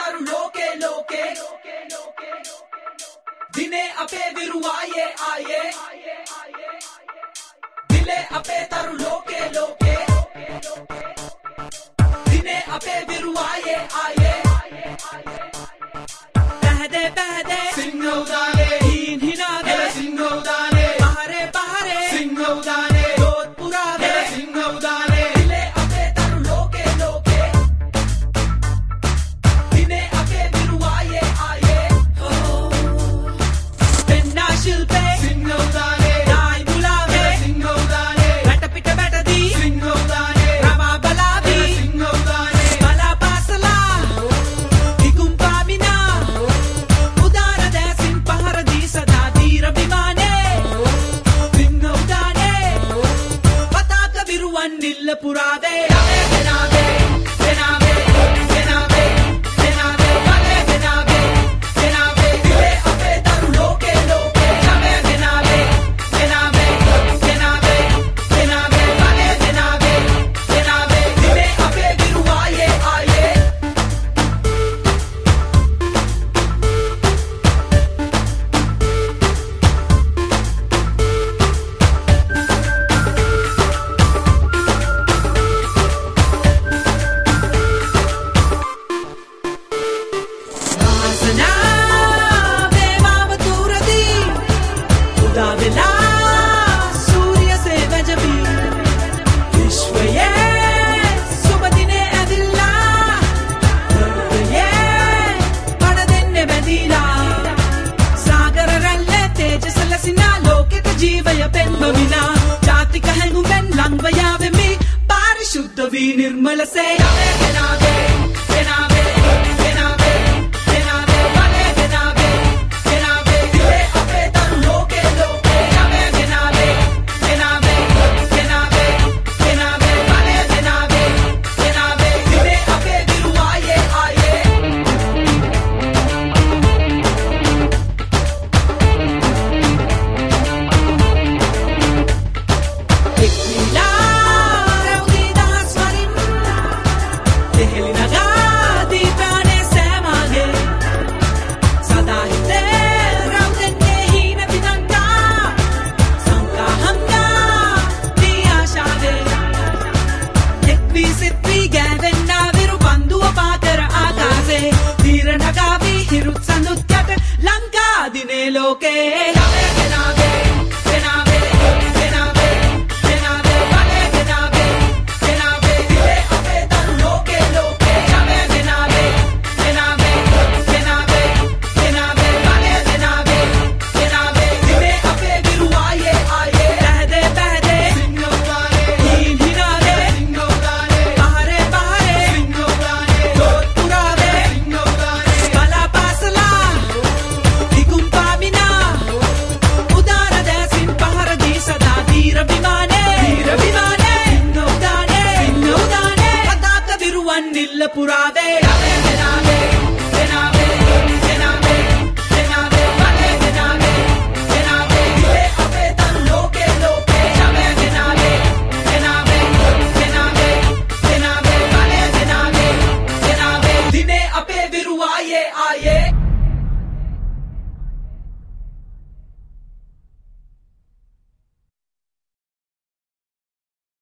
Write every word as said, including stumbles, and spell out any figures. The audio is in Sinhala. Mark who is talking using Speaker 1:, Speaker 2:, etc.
Speaker 1: තරු ලෝකේ ලෝකේ දිනේ අපේ විරුවායේ ආයේ දිලේ අපේ තරු ලෝකේ ලෝකේ දිනේ අපේ විරුවායේ ආයේ පහදේ පහදේ සිංහෝදානේ හීන් හිනාගේ සිංහෝදානේ පහරේ පහරේ සිංහෝදානේ දෝත් පුරාවේ සිංහෝදානේ දිලේ අපේ තරු ලෝකේ ලෝකේ දිනේ අපේ විරුවායේ ආයේ පෙන්නා ශිල්පේ සිංහෝදානේ නායි මුලාවේ සිංහෝදානේ වැට පිට වැටදී සිංහෝදානේ රමා බලාවි සිංහෝදානේ බලා පාසලා ඉකුම් පාමිනා උදාන දැසින් පහර දී සදා දීර විමානේ සිංහෝදානේ පතාක විරුවන් නිල්ල පුරාවේ දෙනාවේ දෙනාවේ දෙනාවේ දෙනාවේ වලේ දෙනාවේ දෙනාවේ දිලේ අපේ තරු ලෝකේ ලෝකේ නවේ දෙනාවේ දෙනාවේ දෙනාවේ දෙනාවේ වලේ දෙනාවේ දෙනාවේ දිලේ අපේ විරුවායේ ආයේ වාසනාවේ මාව තුරදී උදා වෙලා සූර්ය සේවජබී විශ්වයේ සුබ දිනේ ඇවිල්ලා හෘදයේ පණ දෙන්නේ බැඳීලා සාගර රැල්ලේ තේජස ලසිනා ලෝකෙක ජීවය පෙන්වමිනා ජාතික හැඟුමෙන් ලංව යාවෙමි පාරිශුද්ධ වී නිර්මලසේ දෙනාවේ දෙනාවේ දෙනාවේ දෙනාවේ වලේ දෙනාවේ දෙනාවේ දිලේ අපේ තරු ලෝකේ ලෝකේ නවේ දෙනාවේ දෙනාවේ දෙනාවේ දෙනාවේ වලේ දෙනාවේ දෙනාවේ දිලේ අපේ විරුවායේ ආයේ එක්විලා රැවුදී දහස් වරින් දෙහෙලි නගා දීපානේ සෑමාගේ සදා හිතේ රැවුදෙන්නේ හීන පිදන්තා සංකා හංගා දී ආශාවේ එක්වී සිත්වී ගෑවෙන්නා විරු පන්දුව පාකර ආකාසේ දීර නගාවී හිරුත් සඳුත් යට ලංකා දිනේ ලෝකේ නවේ දෙනාවේ දෙනාවේ දෙනාවේ දෙනාවේ වලේ දෙනාවේ දෙනාවේ දිලේ අපේ තරු ලෝකේ ලෝකේ නවේ දෙනාවේ දෙනාවේ දෙනාවේ දෙනාවේ වලේ දෙනාවේ දෙනාවේ දිලේ අපේ විරුවායේ ආයේ පහදේ පහදේ සිංහෝදානේ හීන් හිනාවේ සිංහෝදානේ පහරේ පහරේ සිංහෝදානේ දෝත් පුරාවේ සිංහෝදානේ බලා පාසලා ඉකුම් පාමිනා උදාන දැසින් පහර දී සදා දීර විමානේ දීර විමානේ සිංහෝදානේ සිංහෝදානේ පතාක විරුවන් නිල්ල පුරාවේ